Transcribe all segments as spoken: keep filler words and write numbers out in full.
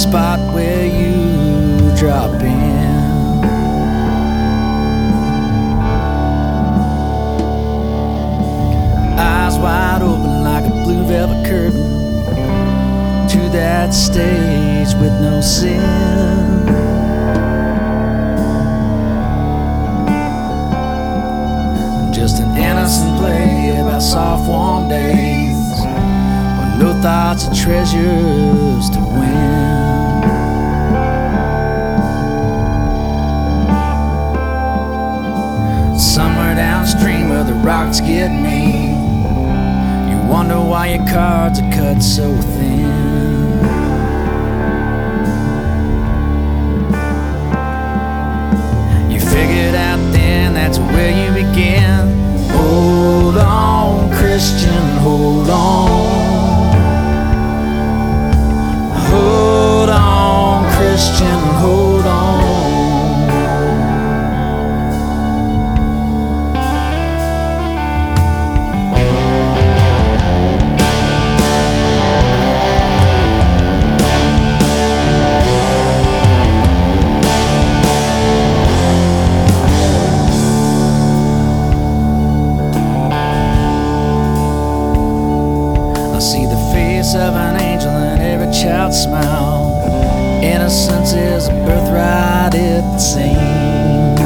spot where you drop in. Eyes wide open like a blue velvet curtain to that stage with no sin. Just an innocent play about soft warm days with no thoughts of treasures to win. Somewhere downstream where the rocks get mean, you wonder why your cards are cut so thin. You figured out then that's where you begin. Hold on, Christian, hold on. Hold on, Christian, hold on. Of an angel in every child's smile. Innocence is a birthright, it seems.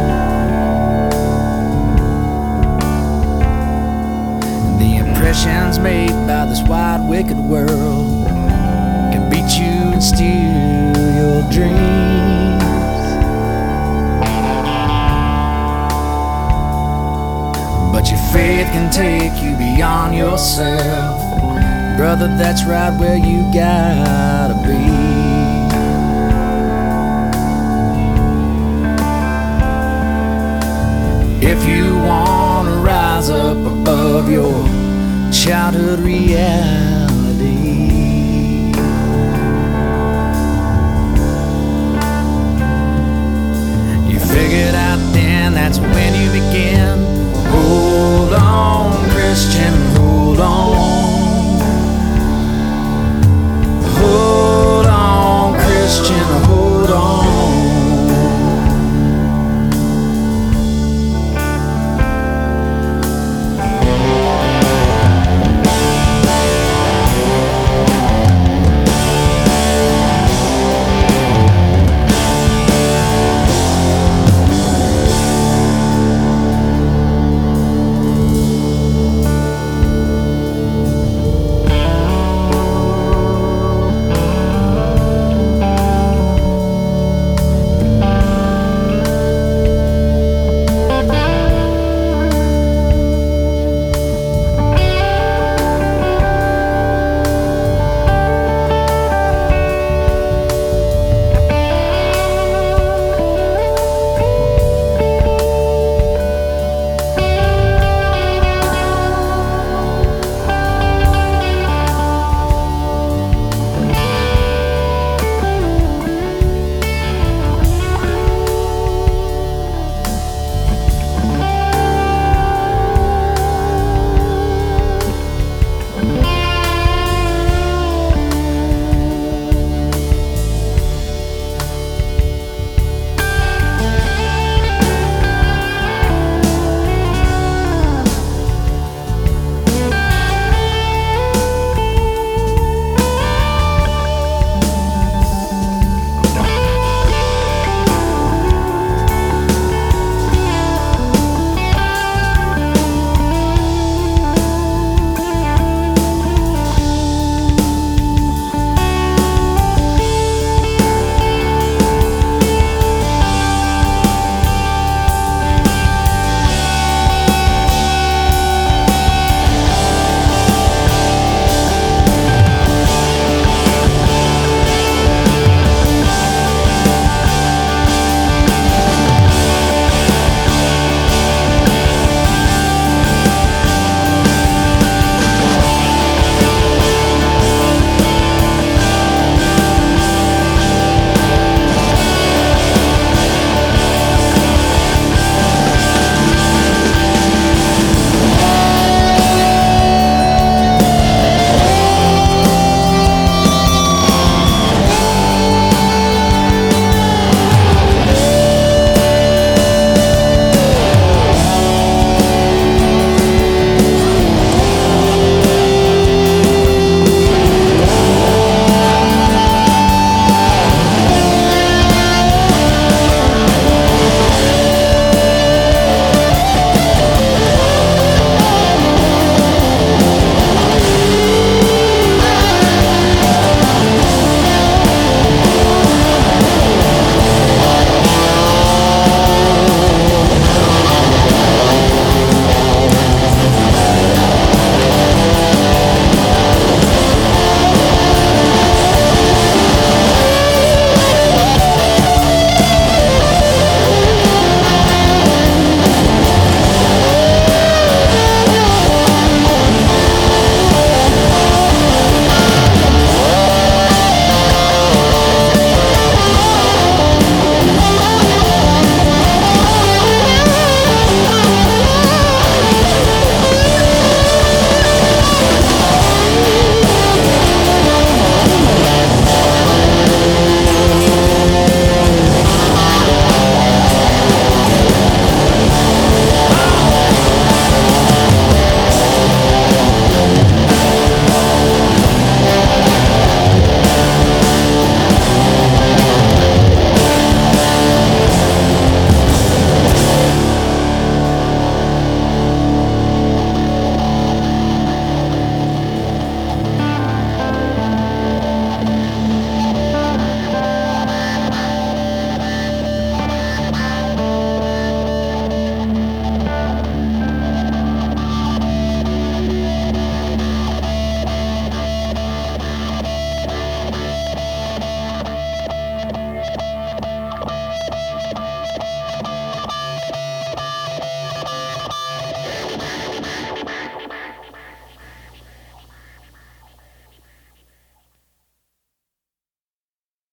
The impressions made by this wide, wicked world can beat you and steal your dreams. But your faith can take you beyond yourself. Brother, that's right where you gotta be. If you wanna rise up above your childhood reality.